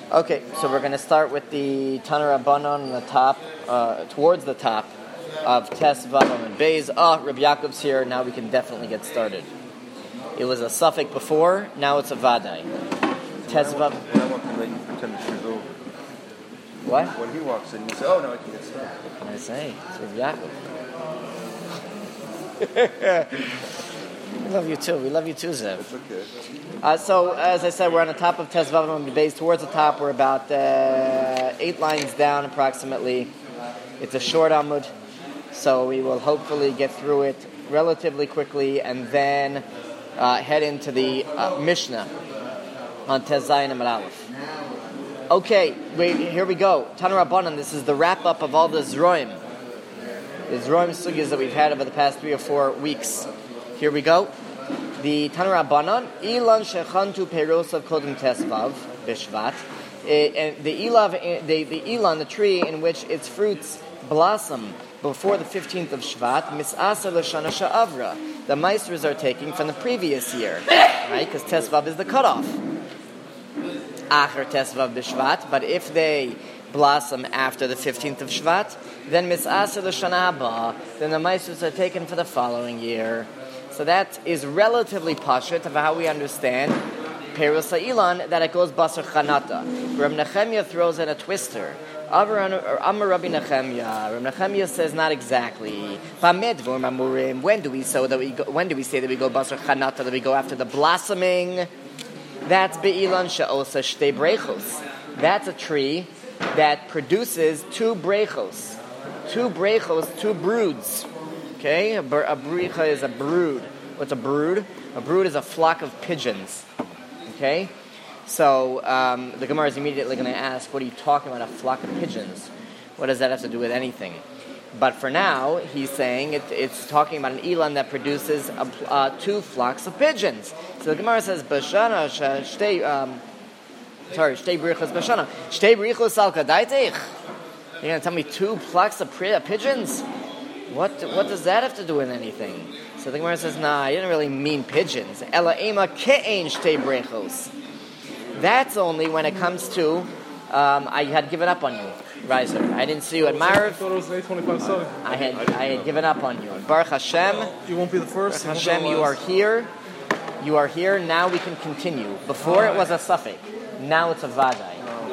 Okay, so we're going to start with the Tanur Rabbanon on the top, towards the top of Tes Vavam and Beis. Rabbi Yaakov's here. Now we can definitely get started. It was a suffix before. Now it's a Vadai. Tes Vavam. What? When he walks in, you say, "Oh, now I can get started." What can I say? It's Rabbi Yaakov. We love you too. We love you too, Zev. It's okay. So, as I said, we're on the top of Tes Vavam and Beis. Towards the top, we're about 8 lines down, approximately. It's a short Amud, so we will hopefully get through it relatively quickly, and then head into the Mishnah on Tes Zayin and Aleph. Okay, here we go. Tanur Rabbanan, this is the wrap-up of all the Zroim. The Zroim sugyas that we've had over the past 3 or 4 weeks. Here we go. The Tanur Rabbanan, Ilan shechantu peirosav kodem tesvav b'shvat. And the Ilan, the tree in which its fruits blossom before the 15th of Shvat, mis'asa l'shana sha'avra. The meisters are taking from the previous year, right? Because tesvav is the cutoff. Acher tesvav b'shvat, but if they blossom after the 15th of Shvat, then mis'asa l'shana haba, then the meisters are taken for the following year. So that is relatively pashut of how we understand Perus Ilan, that it goes basar chanata. Reb Nechemia throws in a twister. Amar Rabbi Nechemia. Reb Nechemia says not exactly. When do we say that we go basar chanata? That we go after the blossoming? That's be'ilan she'osa shtei brechos. That's a tree that produces 2 brechos. 2 broods. Okay, a bricha is a brood. What's a brood? A brood is a flock of pigeons. Okay, so the Gemara is immediately going to ask, what are you talking about, a flock of pigeons? What does that have to do with anything? But for now, he's saying it's talking about an Ilan that produces 2 flocks of pigeons. So the Gemara says, Bashana, shtei brichos bashana. Shtei brichos al kadaitich. You're going to tell me 2 flocks of pigeons? What does that have to do with anything? So the Gemara says, nah, I didn't really mean pigeons. Ela ema ke'ein shtei brechos. That's only when it comes to, I had given up on you, Reiser. I didn't see you at Marav. I thought it was an 825 selling. I had given up on you. Baruch Hashem. You won't be the first. Baruch Hashem, you are here. You are here. Now we can continue. Before it was a suffix. Now it's a vadai.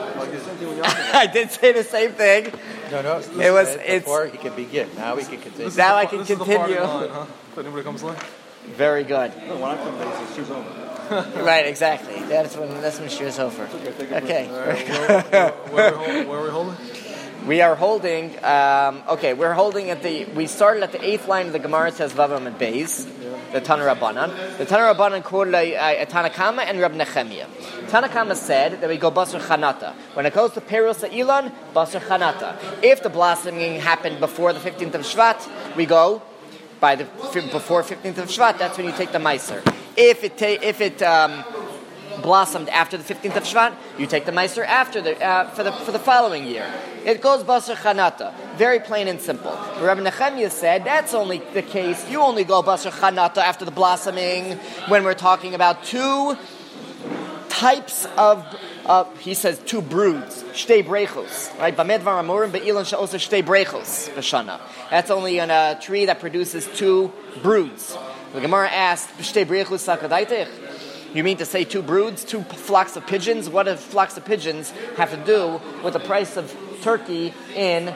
I did say the same thing. No. Before he can begin. Now we can continue. Now I can continue. If anybody comes late. Very good. No, when I come back, it's shoes over. Right, exactly. That's when shoes over. Okay. Where are we holding? We are holding. We're holding we started at the 8th line of the Gemara. It says Vavam and Beis. The Tanur Rabbanan. The Tanur Rabbanan quoted a Tanakama and Reb Nechemia. Tanakama said that we go basar chanata. When it goes to Perus Ilan, basar chanata. If the blossoming happened before the 15th of Shvat, we go before 15th of Shvat. That's when you take the meiser. If it blossomed after the 15th of Shvat, you take the meiser after for the following year. It goes basar chanata, very plain and simple. Rabbi Nechemia said that's only the case. You only go basar chanata after the blossoming when we're talking about 2 types of. He says 2 broods, shtei brechos, right? Bamedvar amurim be'ilan she'osa shtei brechos b'shana. That's only on a tree that produces 2 broods. The Gemara asked, shtei brechos sakadaitich. You mean to say 2 broods, 2 flocks of pigeons? What do flocks of pigeons have to do with the price of turkey in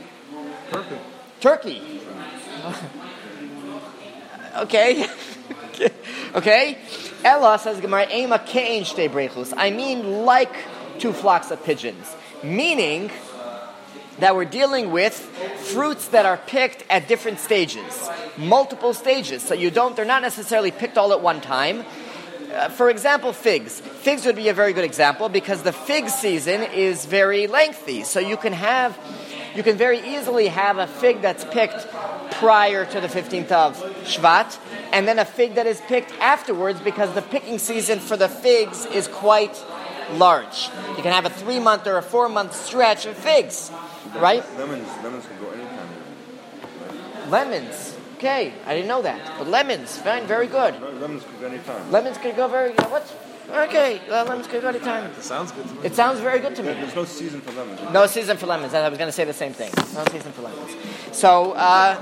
Turkey? Okay. Okay. Ella says Gemara, Ema ke'ein shtei brechos. I mean like 2 flocks of pigeons. Meaning that we're dealing with fruits that are picked at different stages. Multiple stages. So they're not necessarily picked all at one time. For example, figs. Figs would be a very good example because the fig season is very lengthy. So you can very easily have a fig that's picked prior to the 15th of Shvat, and then a fig that is picked afterwards because the picking season for the figs is quite large. You can have a 3-month or a 4-month stretch of figs, right? Lemons can go anytime. Lemons. Okay, I didn't know that. But lemons, fine, very good. Lemons can go anytime. Lemons can go very. What? Okay, lemons could go anytime. It sounds good to me. It sounds very good to me. There's no season for lemons. No season for lemons. I was going to say the same thing. No season for lemons. So, I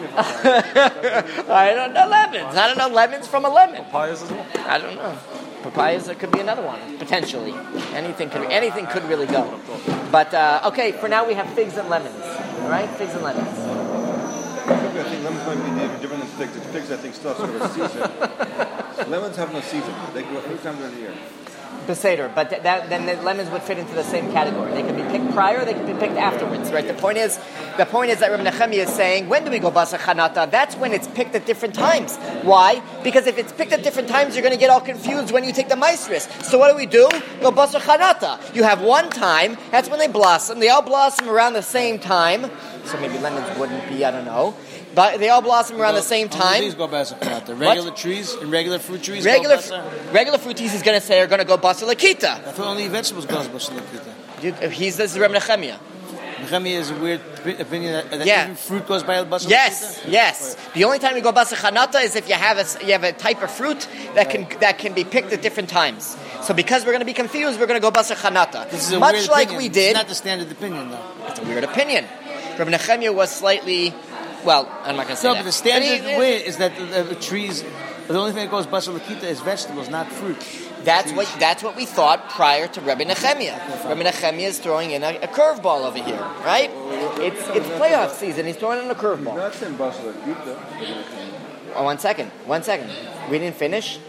don't know lemons. I don't know lemons from a lemon. Papayas as well. I don't know. Papayas, there could be another one, potentially. Anything could really go. But, okay, for now we have figs and lemons. All right? Figs and lemons. I think lemons might be even different than figs. Figs, I think, still have sort of a season. Lemons have no season. They grow any time during the year. Beseder, but then the lemons would fit into the same category. They could be picked prior, they could be picked afterwards, right? The point is that Rabbi Nechemia is saying, when do we go Basar Chanata? That's when it's picked at different times. Why? Because if it's picked at different times, you're going to get all confused when you take the maestris. So what do? Go Basar Chanata. You have one time, that's when they blossom. They all blossom around the same time. So maybe lemons wouldn't be, I don't know. But they all blossom around the same time. Trees go basar chanata. Regular trees and regular fruit trees regular go basar. Regular fruit trees, he's going to say, are going to go basar lakita. I thought only vegetables go basar lakita. This is Reb Nechemia. Nechemia is a weird opinion that Yeah. even fruit goes by basar Yes, lakita? yes. The only time you go basar chanata is if you have a type of fruit that can be picked at different times. So because we're going to be confused, we're going to go basar chanata. This is a Much weird like opinion. we did. It's not the standard opinion, though. It's a weird opinion. Reb Nechemia was slightly. Well, I'm not going to say No, that. but the standard way is that the trees. The only thing that goes basar lakita is vegetables, not fruit. That's what we thought prior to Rebbe Nechemia. Rebbe Nechemia is throwing in a curveball over here, right? It's playoff season. He's throwing in a curveball. Not saying Basar Lakita. Oh, one second. We didn't finish.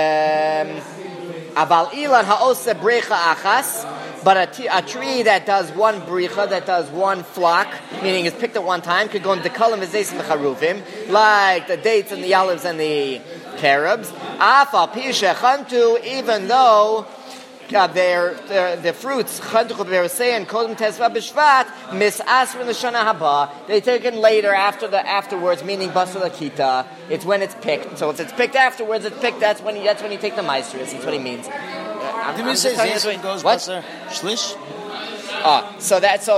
Aval ilan ha'ose brecha achas, but a tree that does one brecha, that does one flock, meaning is picked at one time, could go in dekalim v'zeisim v'charuvim, like the dates and the olives and the carobs. Afal pisha chantu, even though the fruits chantu and kodem tesva b'shvat misasrin l'shana haba, they taken later afterwards, meaning basar lakita. It's when it's picked. So if it's picked afterwards, it's picked. That's when you take the maestris. That's what he means. Didn't we say zaysim goes basar shlish? So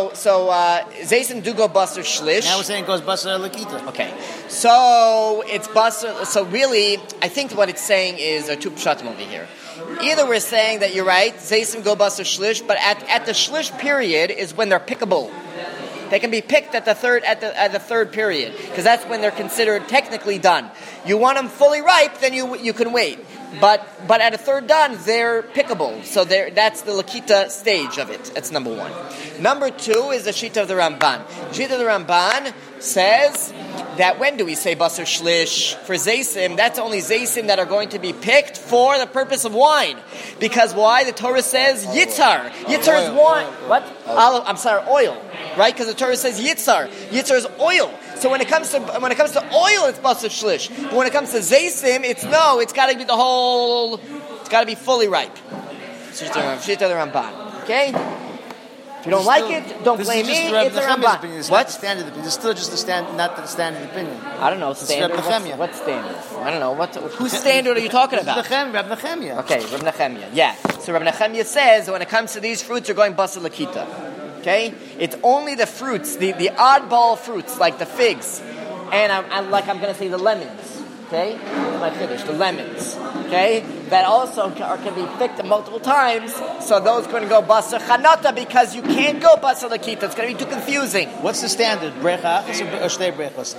zaysim do go basar shlish. Now we're saying it goes basar lakita. Okay, so it's basar. So really, I think what it's saying is there are two pshatim over here. Either we're saying that you're right, zaysim go basar shlish, but at the shlish period is when they're pickable. They can be picked at the third period because that's when they're considered technically done. You want them fully ripe, then you can wait. But at a third done, they're pickable. So that's the lakita stage of it. That's number one. Number two is the shita of the Ramban. The shita of the Ramban says that when do we say basar shlish for zaysim? That's only zaysim that are going to be picked for the purpose of wine. Because why? The Torah says yitzhar. Yitzhar is wine. What? Olive. I'm sorry, oil. Right? Because the Torah says yitzhar. Yitzhar is oil. So when it comes to oil, it's basar shlish. But when it comes to zaysim, it's got to be the whole. It's got to be fully ripe. Shita of the Ramban. Okay. If you don't like it, don't blame me. It's a Ramban. It's What? not the standard opinion. It's still just not the standard opinion. I don't know. Standard. Reb Nechemia. What standard? I don't know. Whose standard are you talking about? Reb Nechemia. Okay, Reb Nechemia. Yeah. So Reb Nechemia says when it comes to these fruits, you're going basar lakita. Okay? It's only the fruits, the oddball fruits, like the figs, and I'm going to say the lemons. Okay? I finished. The lemons. Okay? That also can be picked multiple times, so those going to go basar chanata because you can't go basar lakita. It's going to be too confusing. What's the standard? Brecha achas or shtei brechos?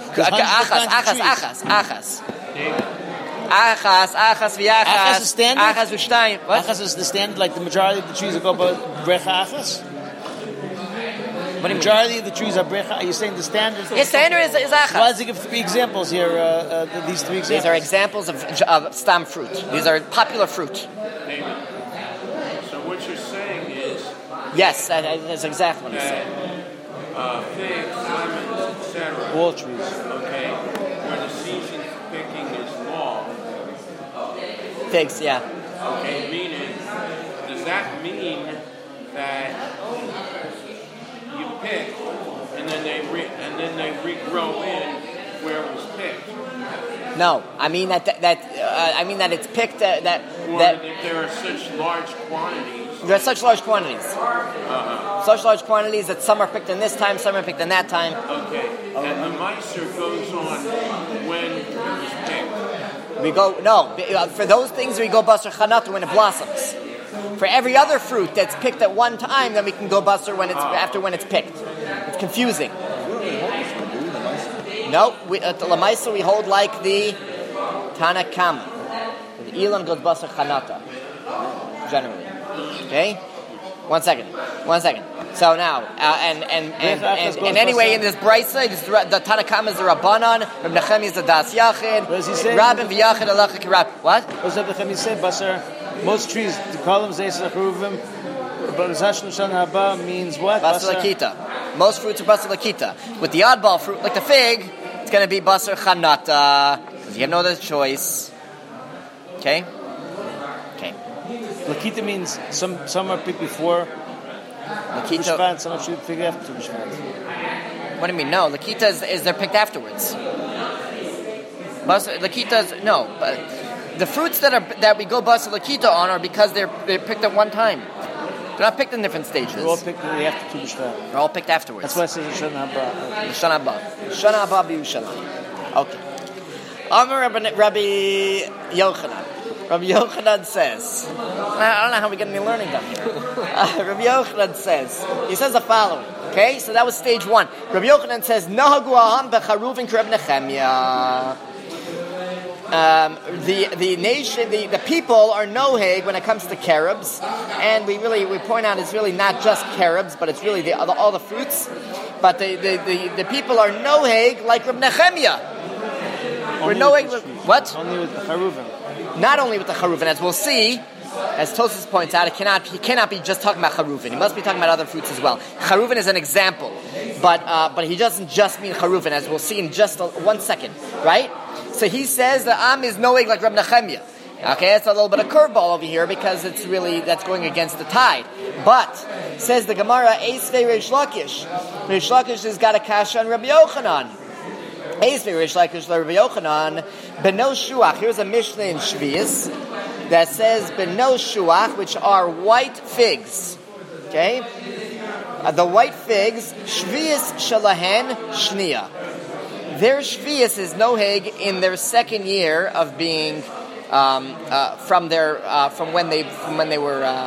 Achas v'yachas. Achas is standard? Achas v'shtayim. What? Achas is the standard, like the majority of the trees that go by brecha achas? What do you majority of the trees are brecha. Are you saying the standard? Yes, standard is achas. Why does he give three examples here? These three examples. These are examples of stam fruit. These are popular fruit. So what you're saying is Yes, that's exactly what he's saying. Figs, lemons, etc. All trees. Okay, where the season for picking is long. Figs, yeah. Okay, meaning, does that mean that you pick and then they regrow in where it was picked? No, I mean that it's picked that Or that if there are such large quantities. there are such large quantities. Such large quantities that some are picked in this time, some are picked in that time. Okay, and the meiser goes on when it was picked. We go, no, for those things we go basar chanata when it blossoms. For every other fruit that's picked at one time, then we can go basar when it's picked. It's confusing. No, at the Lamaisa we hold like the Tanakama. The Elam goes basar chanata, generally. Okay? One second. So now, and anyway, in this brisa, the Tanakama is the Rabbanan, Reb Nechemia is the Das Yachid, Rabban v'Yachid Alacha Kirab. What? What does Reb Nechemia say? Basar, most trees, the columns, Zeis Lecharuvim, but Zashnu Shana Haba means what? Basar Lakita. Most fruits are Basar Lakita. With the oddball fruit, like the fig, it's going to be Basar Chanata. You have no other choice. Okay? Lakita means some are picked before Lakita. B'Shvat, some are picked after B'Shvat. What do you mean? No, Lakita is they're picked afterwards. Lakita no, but the fruits that we go Basar Lakita on are because they're picked at one time. They're not picked in different stages. They're all picked after Tu B'Shvat. They're all picked afterwards. That's why it says Shana Haba. Shana Haba b'Yushalayim. Okay. Amar Rabbi Yochanan. Rabbi Yochanan says, I don't know how we get any learning done here. Rabbi Yochanan says, he says the following. Okay, so that was stage one. Rabbi Yochanan says, Nahagu aham b'charuvin k'Reb Nechemia. The nation, the people are noheg when it comes to carobs, and we point out it's really not just carobs, but it's really all the fruits. But the people are noheg like Reb Nechemia. We're noheg what? Only with the charuvin. Not only with the charuvin, as we'll see, as Tosfos points out, he cannot be just talking about charuvin. He must be talking about other fruits as well. Charuvin is an example, but he doesn't just mean charuvin, as we'll see in just 1 second, right? So he says the Am is noeg like Reb Nechemia. Okay, that's a little bit of curveball over here because that's going against the tide. But says the Gemara, Eisvei Reish Lakish. Reish Lakish has got a kasha on Rabbi Yochanan. Eisvei Reish Lakish Rabbi Yochanan. Beno Shuach. Here's a Mishnah in Shvius that says Beno Shuach, which are white figs. Okay, the white figs. Shvius Shalahen Shnia. Their Shvius is noheg in their second year of being from when they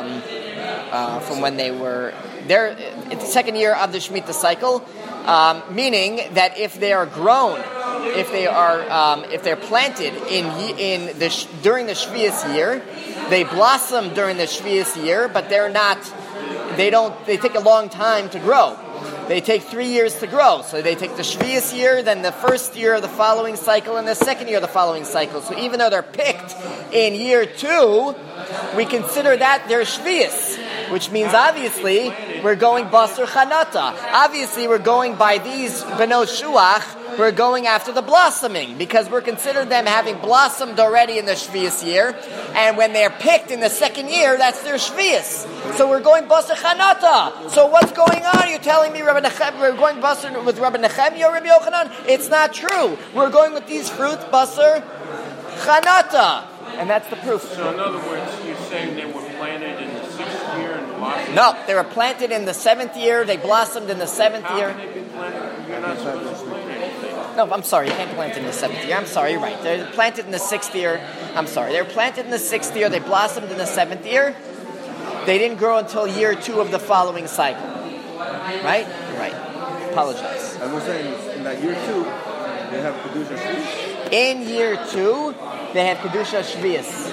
were it's the second year of the Shemitah cycle, meaning that if they are grown, if they're planted during the Shvius year, they blossom during the Shvius year, but they take a long time to grow. They take 3 years to grow. So they take the Shvius year, then the first year of the following cycle, and the second year of the following cycle. So even though they're picked in year 2, we consider that they're Shvius, which means obviously we're going Basar Chanata. Obviously we're going by these Beno Shuach, we're going after the blossoming, because we're considered them having blossomed already in the Shvius year, and when they're picked in the second year, that's their Shvius. So we're going Basar Chanata. So what's going on? You're telling me we're going Basar with Rabbi Nechemia or Rabbi Yochanan? It's not true. We're going with these fruits, Basar Chanata. And that's the proof. So in other words, you're saying they were planted in the 6th year and blossomed? No, they were planted in the 7th year, they blossomed in the 7th year. How can they be planted? You're not supposed to plant anything. No, I'm sorry, you can't plant in the 7th year. I'm sorry, you're right. They're planted in the 6th year. I'm sorry, they were planted in the 6th year, they blossomed in the 7th year. They didn't grow until year 2 of the following cycle. Right? Right. Apologize. And we're saying in that year 2, they have Kedusha Shvius? In year 2, they have Kedusha Shvius.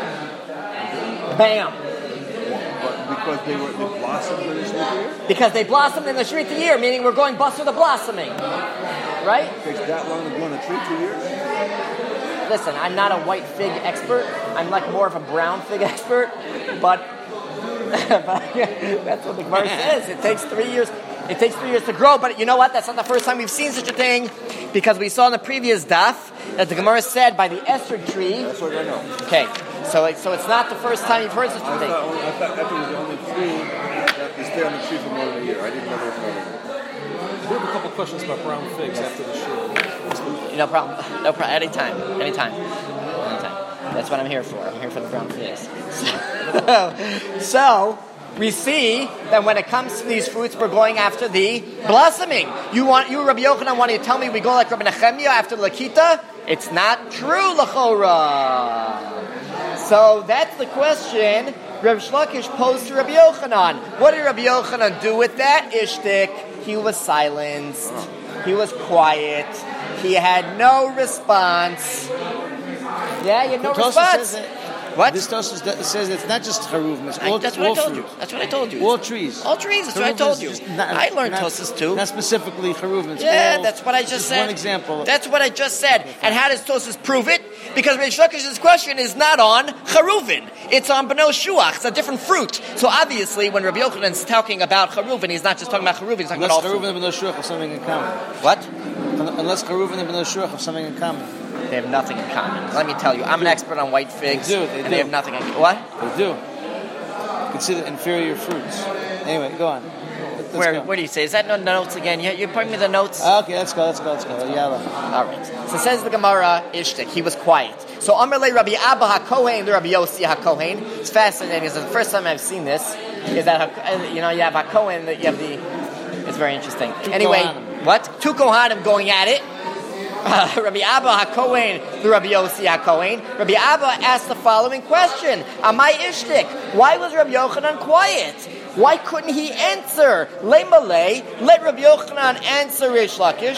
Bam! But because they blossomed in the Shemitah year? Because they blossomed in the Shemitah year, meaning we're going Basar the blossoming. Right? It takes that long to grow on a tree, 2 years? Listen, I'm not a white fig expert. I'm like more of a brown fig expert. But that's what the Gemara says. It takes 3 years. It takes 3 years to grow. But you know what? That's not the first time we've seen such a thing, because we saw in the previous daf that the Gemara said by the esrog tree. That's what I know. Okay, so it's not the first time you've heard such a thing. I thought that was the only tree that they stay on the tree for more than a year. I didn't know there was another. We have a couple questions about brown figs after the show. No problem. No problem. Anytime. That's what I'm here for. I'm here for the brown figs. So we see that when it comes to these fruits, we're going after the blossoming. You, Rabbi Yochanan, want to tell me we go like Rabbi Nechemia after Lakita? It's not true, l'chora. So that's the question Reb Shlokish posed to Rabbi Yochanan. What did Rabbi Yochanan do with that ishtik? He was silenced. He was quiet. He had no response. Yeah, he had no response. What? This Tosfos says it's not just charuvim, it's all That's what I told fruit. you. That's what I told you. All trees. All trees, that's what I told you. I learned Tosfos too. Not specifically charuvim. Yeah, that's what I just said. One example. That's what I just said. And how does Tosfos prove it? Because Reish Lakish's question is not on charuvin. It's on beno shuach. It's a different fruit. So obviously, when Rabbi Yochanan is talking about charuvin, he's not just talking about charuvin, he's talking about all fruit. Unless charuvin and beno shuach have something in common. What? Unless charuvin and beno shuach have something in common. They have nothing in common. Let me tell you, I'm an expert on white figs. They do. They have nothing in common. What? They do. Consider inferior fruits. Anyway, go on. Where do you say? Is that no notes again? You're putting me the notes? Okay, let's go. Yalla. All right. So says the Gemara, Ishtik. He was quiet. So Amarle Rabbi Abba HaKohen, the Rabbi Yossi HaKohen. It's fascinating because the first time I've seen this is that, you have HaKohen, you have the... It's very interesting. Anyway, what? Two Kohanim going at it. Rabbi Abba HaKohen, the Rabbi Yossi HaKohen. Rabbi Abba asked the following question. Amai Ishtik. Why was Rabbi Yochanan quiet? Why couldn't he answer? Leimalei, let Rabbi Yochanan answer Reish Lakish.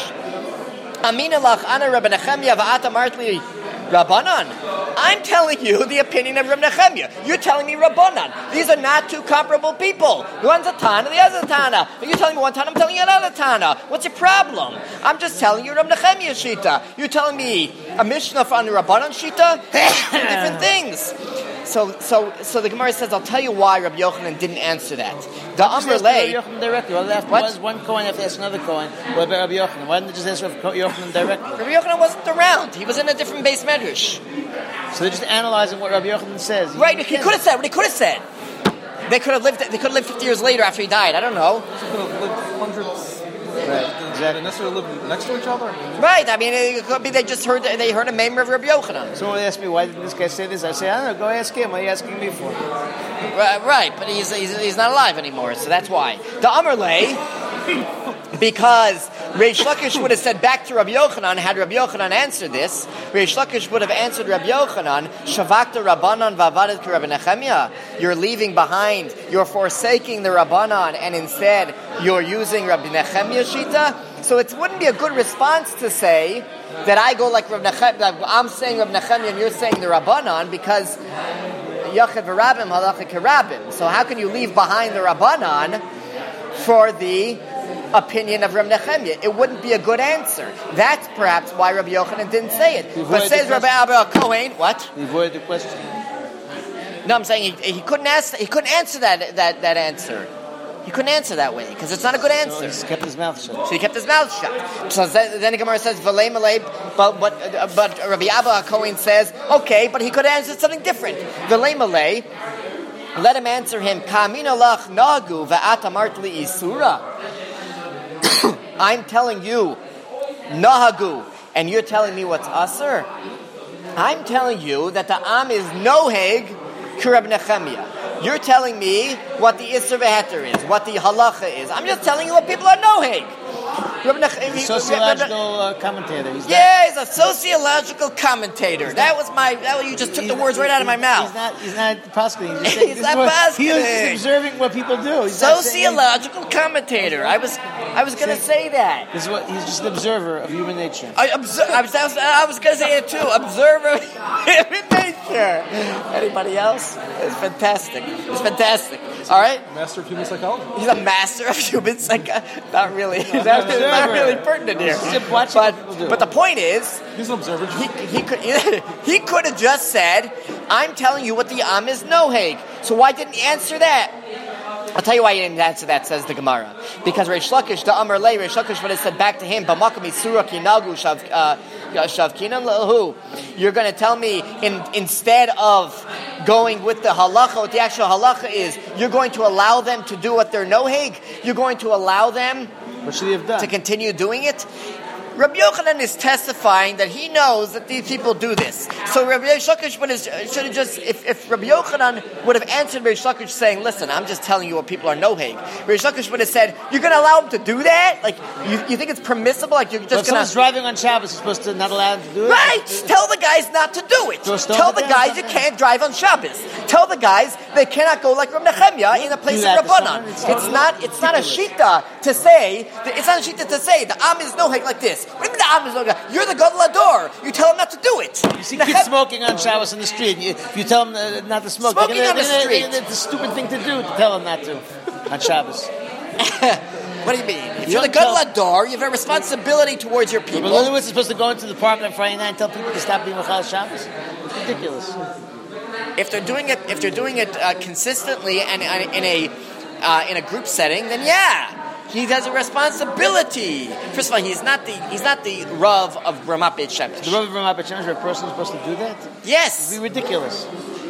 Amina lach ana Rabbi Nechemia va'ata martli Rabbanan. I'm telling you the opinion of Rabbi Nechemia. You're telling me Rabbanan. These are not two comparable people. One's a Tana, the other's a Tana. You're telling me one Tana, I'm telling you another Tana. What's your problem? I'm just telling you Rabbi Nechemia Shita. You're telling me a Mishnah on the Rabbanan Shita? Different things. So the Gemara says, I'll tell you why Rabbi Yochanan didn't answer that. The Amr Lay. Directly. What? One Kohen have to ask another Kohen. What about Rabbi Yochanan? Why didn't they just ask Rabbi Yochanan directly? Rabbi Yochanan wasn't around. He was in a different base medrash. So they're just analyzing what Rabbi Yochanan says. Right. He could have said what he could have said. They could have lived 50 years later after he died. I don't know. They could have lived hundreds. Right. Exactly. They necessarily live next to each other. Right. I mean, it could be they just heard a member of Rabbi Yochanan. Someone asked me, why did this guy say this? I say, I don't know. Go ask him. What are you asking me for? Right. But he's not alive anymore, so that's why. The Amr Lay, because Reish Lakish would have said back to Rabbi Yochanan, had Rabbi Yochanan answered this, Reish Lakish would have answered Rabbi Yochanan, Shavakta Rabbanan v'avadet ki Rabbi Nechemia. You're leaving behind, you're forsaking the Rabbanan, and instead you're using Rabbi Nechemia Shita. So it wouldn't be a good response to say that I go like Rabbi Nechemia, like I'm saying Rabbi Nechemia and you're saying the Rabbanan, because Yachid v'Rabim halacha kerabim. So how can you leave behind the Rabbanan for the opinion of Rabbi Nechemia? It wouldn't be a good answer. That's perhaps why Rabbi Yochanan didn't say it. But says Rabbi Abba Kohen, what? He avoided the question. No, I'm saying he couldn't answer. He couldn't answer that answer. He couldn't answer that way because it's not a good answer. So he kept his mouth shut. So he kept his mouth shut. So then the Gemara says, "V'lei malei," but Rabbi Abba Kohen says, okay, but he could have answered something different. V'lei malei. Let him answer him. Kamina lach nagu va'at amartli isura. I'm telling you, nahagu, and you're telling me what's asur. I'm telling you that the am is noheg k'Rab Nechemia. You're telling me what the Isser V'Heter is, what the halacha is. I'm just telling you what people are noheg. Sociological commentator. He's a sociological commentator. You just took the words right out of my mouth. He's not prosecuting. He's not prosecuting. He's just observing what people do. He's sociological commentator. I was going to say that. He's just an observer of human nature. I was going to say it too. Observer of human nature. Anybody else? It's fantastic. All right. Master of human psychology. He's a master of human psychology. Not really. That's not really pertinent here. But the point is, he's an observer. He could have just said, "I'm telling you what the am is noheg." So why didn't he answer that? I'll tell you why he didn't answer that, says the Gemara. Because Reish Lakish, the Amar Lei, Reish Lakish would have said back to him, "B'makom isura kinagu shavkinan lahu." You're going to tell me instead of going with the halacha, what the actual halacha is, you're going to allow them to do what they're noheg. You're going to allow them what should he have done? To continue doing it. Rabbi Yochanan is testifying that he knows that these people do this. So Rabbi Lakish should have just, if Rabbi Yochanan would have answered Rabbi Lakish saying, listen, I'm just telling you what people are noheg. Rabbi Lakish would have said, you're going to allow them to do that? Like, you think it's permissible? Like, you're just going to... someone's driving on Shabbos, you're supposed to not allow them to do it? Right! Tell the guys not to do it. Tell the guys you can't drive on Shabbos. Tell the guys they cannot go like Rabbi Nechemia in a place of Rabbanan. It's not a shita to say, the Am is noheg like this. What do you mean the Am is noheg? You're the Gadol Ador. You tell them not to do it. You see kids smoking on Shabbos in the street. If you tell them not to smoke, smoking on the street. It's a stupid thing to do to tell them not to on Shabbos. What do you mean? If you're the Gadol Ador, you have a responsibility towards your people. But Lewis is supposed to go into the park on Friday night and tell people to stop being Mechal Shabbos? It's ridiculous. If they're doing it consistently and in a group setting, then yeah. He has a responsibility. First of all, he's not the Rav of Ramat Beit Shemesh. The Rav of Ramat Beit Shemesh, a person supposed to do that? Yes. It would be ridiculous.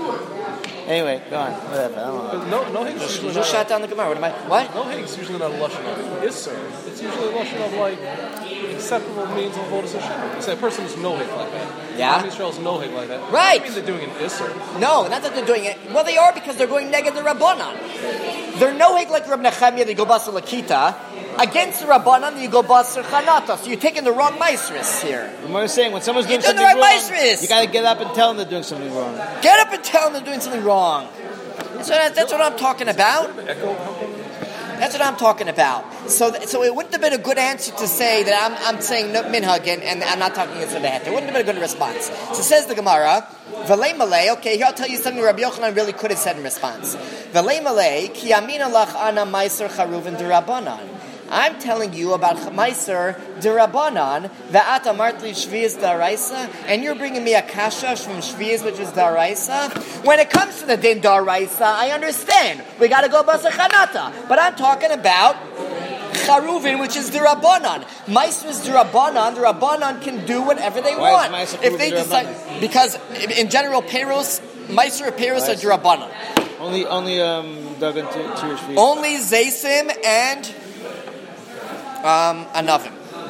Anyway, go on. Whatever. I don't know. No Higgs usually Just shut down the Gemara. What? No Higgs usually not a lashon of Isser. It's usually a lashon of like acceptable means of avodas Hashem. You say a person is no Hig like that. Yeah. Israel is no Hig like that. Right. I mean they're doing an Isser. No, not that they're doing it. Well, they are because they're going negative the Rabbanan. They're no Hig like Reb Nechemia. They go basar Lakita. Against the Rabbanan, you go basar Chanata. So you're taking the wrong maestris here. I'm saying when someone's doing something right wrong, maestris. you got to get up and tell them they're doing something wrong. Get up and tell them they're doing something wrong. That's what I'm talking about. That's what I'm talking about. So it wouldn't have been a good answer to say that I'm saying no, minhag and I'm not talking against the behet. It wouldn't have been a good response. So says the Gemara, V'lei malei. Okay, here I'll tell you something Rabbi Yochanan really could have said in response. V'lei malei ki amina lach ana meiser charuvin derabanan. I'm telling you about Meiser Derabanan, Va'at Amartli Shvi'ez Daraisa, and you're bringing me a kasha from Shvi'ez, which is Daraisa. When it comes to the din Daraisa, I understand. We got to go Basar Chanata. But I'm talking about Charuvin, which is Derabanan. Meiser is Derabanan. The Rabbanan can do whatever they want. If they decide, because in general, Peros, Meiser and Peros are Derabanan. Only dug into your Shvi'ez. Only Zaysim and Anavim.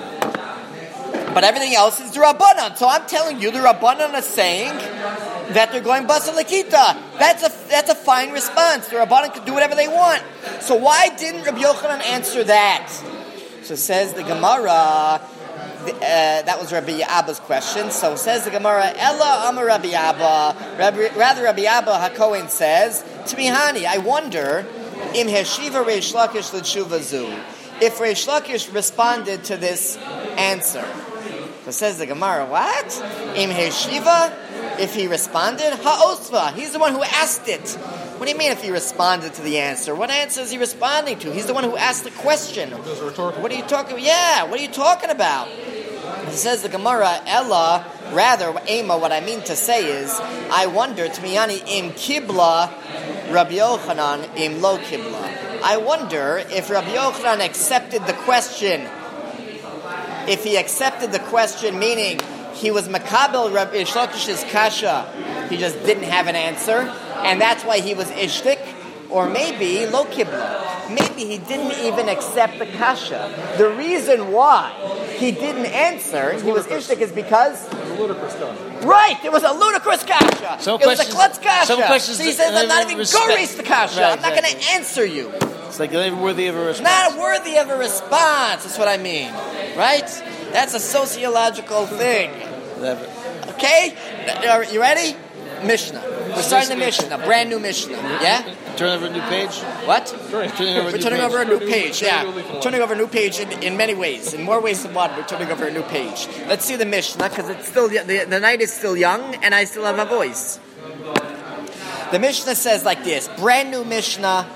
But everything else is the Rabbanan. So I'm telling you, the Rabbanan are saying that they're going Basar Lakita. That's a fine response. The Rabbanan can do whatever they want. So why didn't Rabbi Yochanan answer that? So says the Gemara, that was Rabbi Abba's question. So says the Gemara, Ella Amar Rabbi Abba. Rather, Rabbi Abba HaKohen says, T'mihani, I wonder, Im Heshiva Reish Lakish L'Tshuva Zu. If Reish Lakish responded to this answer. So says the Gemara, what? Im Heshiva? If he responded? Ha'osva. He's the one who asked it. What do you mean if he responded to the answer? What answer is he responding to? He's the one who asked the question. What are you talking about? Yeah, what are you talking about? It says the Gemara, Ella, rather, Ema, what I mean to say is, I wonder, T'miyani, im kibla, Rabbi Yochanan, im lo kibla. I wonder if Rabbi Yochanan accepted the question. If he accepted the question, meaning he was makabel Rabbi Shlokish's kasha, he just didn't have an answer, and that's why he was ishtik, or maybe lo kibla. Maybe he didn't even accept the kasha. The reason why he didn't answer, he was ishtik, is because... It was a ludicrous kasha. Right, it was a ludicrous kasha. It was a klutz kasha. So he says, I'm not even going to raise the kasha. Right, I'm not going to answer you. It's like not worthy of a response. Not worthy of a response, that's what I mean. Right? That's a sociological thing. Okay? Are you ready? Mishnah. We're starting the Mishnah, brand new Mishnah. Yeah? Turn over a new page? What? We're turning over a new page, yeah. Turning over a new page in many ways. In more ways than one, we're turning over a new page. Let's see the Mishnah, because it's still the night is still young, and I still have a voice. The Mishnah says like this, brand new Mishnah,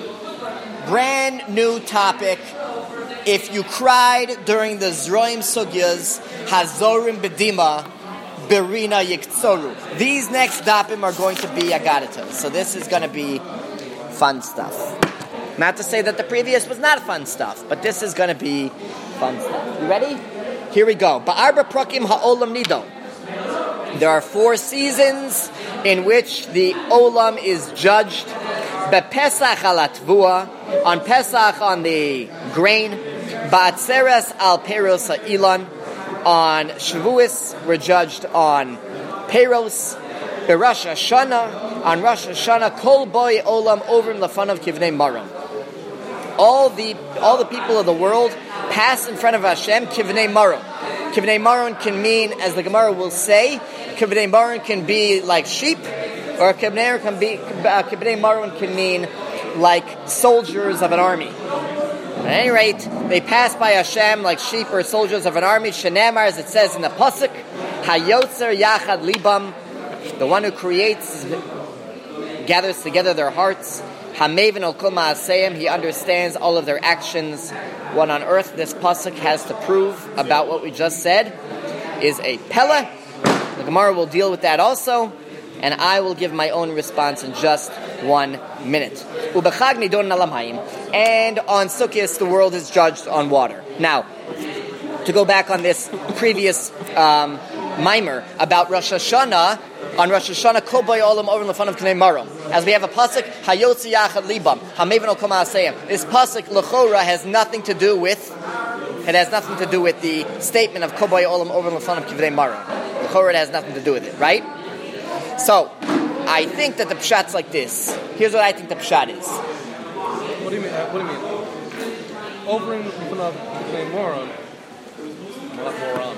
brand new topic. If you cried during the Zroim Sugyas, Hazorim Bedima, Berina Yiktsoru. These next dapim are going to be Agadatas. So this is going to be fun stuff. Not to say that the previous was not fun stuff, but this is going to be fun stuff. You ready? Here we go. Ba'arba Prakim Ha'olam Nido. There are 4 seasons in which the Olam is judged. Bepesach Alatvua, on Pesach on the grain. Ba'atzeres al Peros Ha'ilan, On Shavuos, we're judged on Peiros. Rosh Hashanah, on Rosh Hashanah, Kol Boy Olam Ovrim Lefanav Kivnei Maron. All the people of the world pass in front of Hashem Kivnei Maron. Kivnei Maron can mean, as the Gemara will say, Kivnei Maron can be like sheep, or Kivnei Maron can mean like soldiers of an army. At any rate, they pass by Hashem like sheep or soldiers of an army. Shenemar, as it says in the pasuk, Hayotzer Yachad Libam, the one who creates gathers together their hearts. Hamevin al kol ma'asehim, he understands all of their actions. What on earth this pasuk has to prove about what we just said is a pella. The Gemara will deal with that also, and I will give my own response in just 1 minute. Ubechag nidon alam hayim, and on Sukkot the world is judged on water. Now, to go back on this previous mimer about Rosh Hashanah, on Rosh Hashanah, Kol Boy Olam Over Lefanav Kivnei Maron. As we have a pasuk, Hayotzi Yachad Libam, Hamevin Al Kol Ma'asehim. This pasuk L'chora has nothing to do with the statement of Kol Boy Olam Over Lefanav Kivnei Maron. L'chora, it has nothing to do with it, right? So, I think that the pshat's like this. Here's what I think the pshat is. What do you mean? Over in Lefanav Kivnei Maron. Not moron,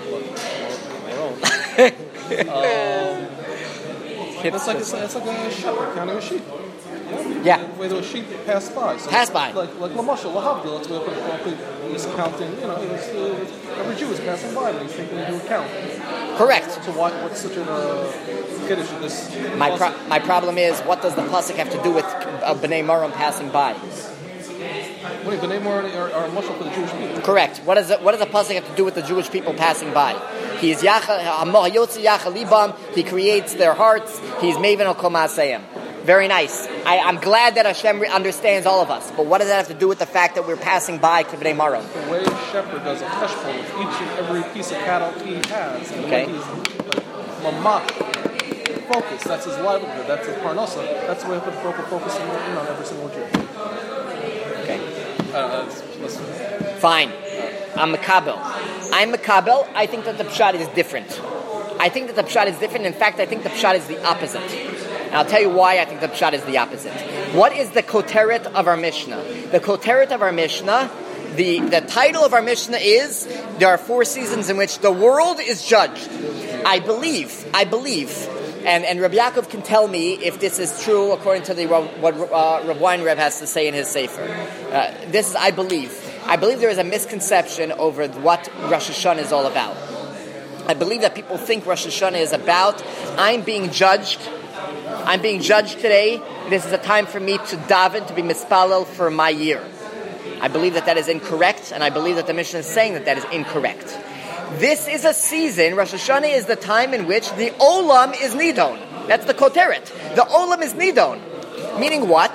but moron. It's like a shepherd counting a sheep. Yeah. The way the sheep pass by. So pass by. Like Lamashal, Lahavdil, that's where he's counting, every Jew is passing by, and he's taking into account. Correct. So what's such a kiddush in this? My problem is, what does the pasuk have to do with Bnei Maron passing by? Bnei Maron are Mashal for the Jewish people. Correct. What does the pasuk have to do with the Jewish people passing by? He is Hayotzi Yachad Libam. He creates their hearts. He's Maven Al Kol Ma'asehim. Very nice. I'm glad that Hashem understands all of us. But what does that have to do with the fact that we're passing by Kivnei Maron? The way a shepherd does a teshbon with each and every piece of cattle he has, and okay. He's mamach focus. That's his livelihood. That's his parnasa. That's the way I put proper focus on every single Jew. Okay. Listen. Fine. I'm Makabel. I think that the pshat is different. In fact, I think the pshat is the opposite. And I'll tell you why I think the pshat is the opposite. What is the koteret of our Mishnah? The koteret of our Mishnah, the title of our Mishnah is, there are 4 seasons in which the world is judged. I believe, and Rabbi Yaakov can tell me if this is true according to what Rav Weinreb has to say in his Sefer. I believe there is a misconception over what Rosh Hashanah is all about. I believe that people think Rosh Hashanah is about, I'm being judged today. This is a time for me to daven, to be mispalel for my year. I believe that is incorrect, and I believe that the Mishnah is saying that is incorrect. This is a season, Rosh Hashanah is the time in which the Olam is Nidon. That's the Koteret. The Olam is Nidon. Meaning what?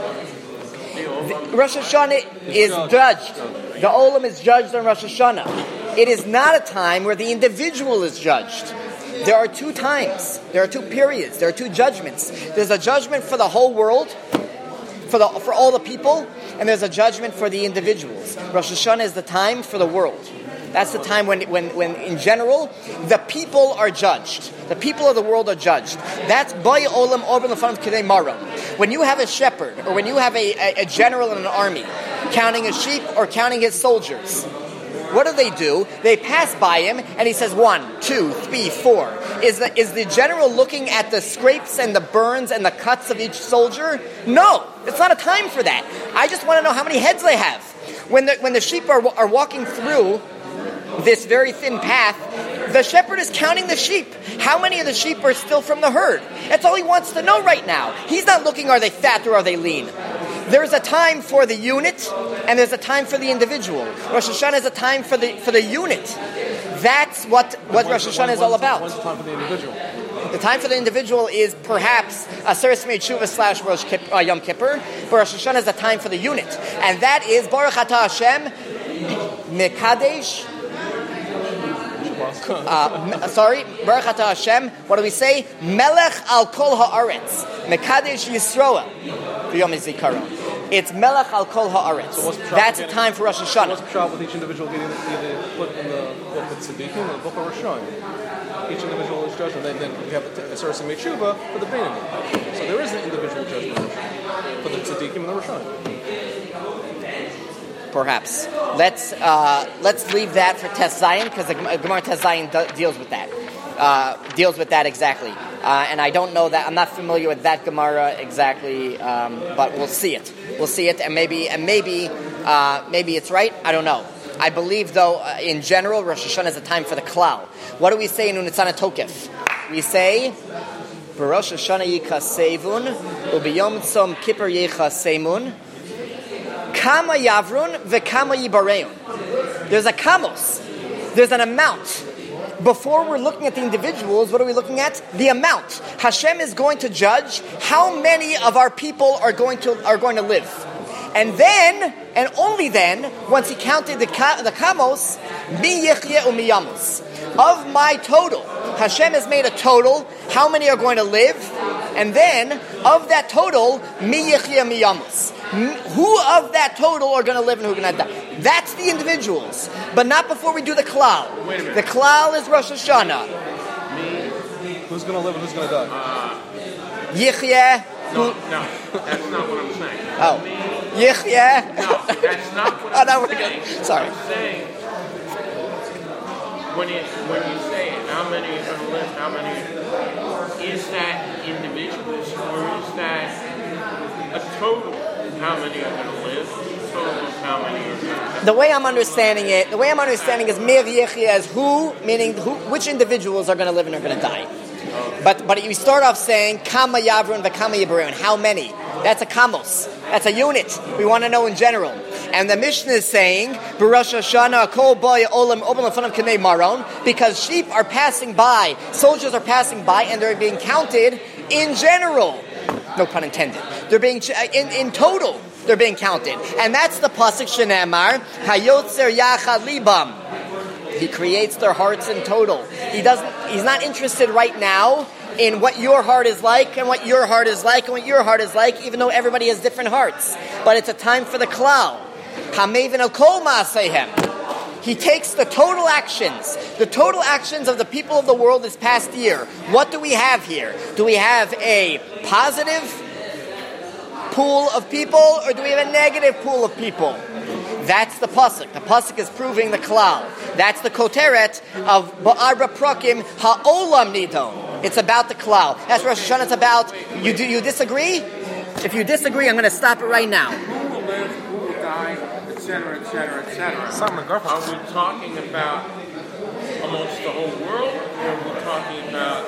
Rosh Hashanah is judged. The Olam is judged on Rosh Hashanah. It is not a time where the individual is judged. There are 2 times. There are 2 periods. There are 2 judgments. There's a judgment for the whole world, for all the people, and there's a judgment for the individuals. Rosh Hashanah is the time for the world. That's the time when in general, the people are judged. The people of the world are judged. That's Boy Olam Over Lefanav Kivnei Maron. When you have a shepherd, or when you have a general in an army, counting a sheep or counting his soldiers, what do? They pass by him, and he says 1, 2, 3, 4. Is the general looking at the scrapes and the burns and the cuts of each soldier? No, it's not a time for that. I just want to know how many heads they have. When the sheep are walking through this very thin path, the shepherd is counting the sheep. How many of the sheep are still from the herd? That's all he wants to know right now. He's not looking, are they fat or are they lean? There's a time for the unit, and there's a time for the individual. Rosh Hashanah is a time for the unit. That's what Rosh Hashanah is all about. When's the time for the individual? The time for the individual is perhaps Aseres Yemei Tshuva / Yom Kippur, but Rosh Hashanah is the time for the unit. And that is Baruch Atah Hashem Mekadesh. Baruch Atah Hashem. What do we say? Melech al kol haaretz, Mekadesh Yisroel, v'Yom Zikaron. It's Melech al Kol Haaretz. So what's the That's a time for Rosh What's Hashanah. the shot with each individual getting either put in the book of Tzaddikim or the book of Rishon? Each individual is judged, and then we have the Aseres Metshuva for the Beinanim. So there is an individual judgment for the Tzaddikim and the Rishon. Perhaps. Let's leave that for Tes Zayin, because the Gemara Tes Zayin deals with that. Deals with that exactly. And I don't know that. I'm not familiar with that Gemara exactly, but we'll see it. We'll see it, and maybe it's right. I don't know. I believe, though, in general, Rosh Hashanah is a time for the klal. What do we say in Unitzana Tokef? We say, B'Rosh Hashanah Yikasevun, U'B'Yom Tzom Kippur Yichasemun, Kama Yavrun V'Kama Yibareun. There's a kamos. There's an amount. Before we're looking at the individuals, what are we looking at? The amount. Hashem is going to judge how many of our people are going to live. And then, and only then, once he counted the kamos, mi yichyeh u'mi yamos. Of my total, Hashem has made a total, how many are going to live? And then, of that total, mi yichyeh mi yamos. Who of that total are going to live and who are going to die? That's the individuals. But not before we do the klal. Wait a minute. The klal is Rosh Hashanah. Who's going to live and who's going to die? Yichyeh. No, that's not what I'm saying. Oh. Yichyeh. No, that's not what Oh, I'm no, we're saying. good. Sorry. I'm saying, when you say how many are going to live, how many, is that individuals or is that a total? How many are going to live? Total of how many are going to live? The way I'm understanding is Mir Yichyeh as who, meaning which individuals are going to live and are going to die. But you start off saying Kama Yavrun v'Kama Yibareun. How many? That's a kamos. That's a unit. We want to know in general. And the Mishnah is saying B'Rosh Hashanah Kol Boy Olam Oben Lefanam K'nei Maron, because sheep are passing by, soldiers are passing by, and they're being counted in general. No pun intended. They're being in total. They're being counted, and that's the pasuk Shenemar Hayotzer Yachad Libam. He creates their hearts in total. He's not interested right now in what your heart is like and what your heart is like and what your heart is like, even though everybody has different hearts. But it's a time for the klal. Hamevin al kol ma'asehem. He takes the total actions of the people of the world this past year. What do we have here? Do we have a positive pool of people, or do we have a negative pool of people? That's the pasuk. The pasuk is proving the klal. That's the koteret of Ba'arba Prakim Ha'olam Nidon. It's about the klal. That's Rosh Hashanah. It's about. You disagree? If you disagree, I'm going to stop it right now. Who will live, who will die, etc., etc., etc. Are we talking about almost the whole world, or are we talking about?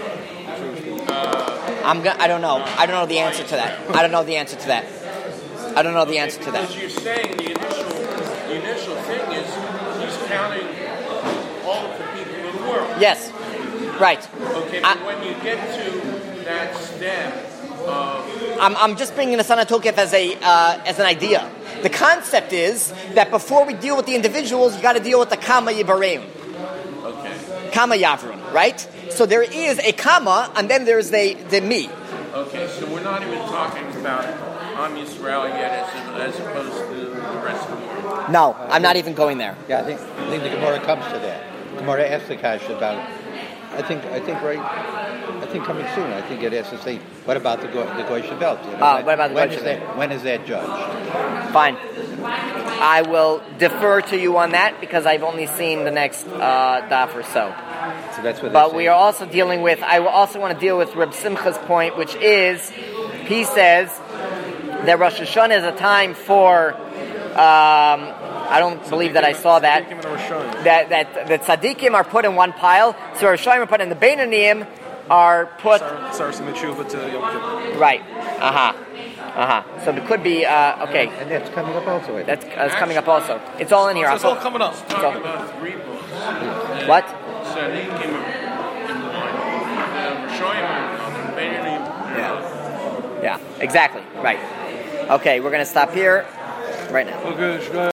I don't know. I don't know the answer to that. I don't know the answer to that. Because you're saying the initial thing is he's counting all of the people in the world. Yes. Right. Okay, but when you get to that step of... I'm just bringing the Sana Tokef as an idea. The concept is that before we deal with the individuals, you got to deal with the Kama Yibareim. Okay. Kama Yavrun, right? So there is a Kama, and then there's the me. Okay, so we're not even talking about Am Yisrael yet as opposed to the rest of the world. No, I'm not even going there. Yeah, I think the Gemara comes to that. Gemara asks the Kash about. I think coming soon. I think it has to say, what about the Goy Shabbat? What about the Goy Shabbat? When is that judged? Fine. I will defer to you on that because I've only seen the next daf or so. So that's what. But we are also dealing with. I will also want to deal with Reb Simcha's point, which is, he says that Rosh Hashanah is a time for. I don't believe that I saw that. That tzaddikim are put in one pile, so Rishayim are put in the Beinanim are put. Right. So it could be okay. And that's coming up also. That's coming up also. It's all in here. It's all coming up. Talk about 3 books. What? Tzaddikim in one, Rishayim on the Beinanim. Yeah. Exactly. Right. Okay, we're going to stop here right now. Okay.